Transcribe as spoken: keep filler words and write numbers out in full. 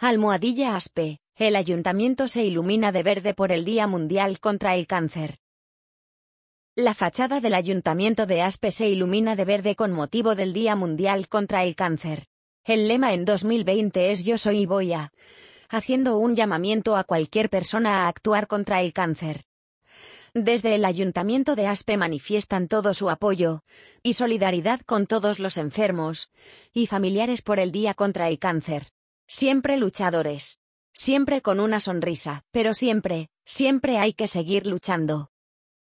Almohadilla Aspe, el ayuntamiento se ilumina de verde por el Día Mundial contra el Cáncer. La fachada del Ayuntamiento de Aspe se ilumina de verde con motivo del Día Mundial contra el Cáncer. El lema en dos mil veinte es Yo soy y voy a, haciendo un llamamiento a cualquier persona a actuar contra el cáncer. Desde el Ayuntamiento de Aspe manifiestan todo su apoyo y solidaridad con todos los enfermos y familiares por el Día contra el Cáncer. Siempre luchadores. Siempre con una sonrisa, pero siempre, siempre hay que seguir luchando.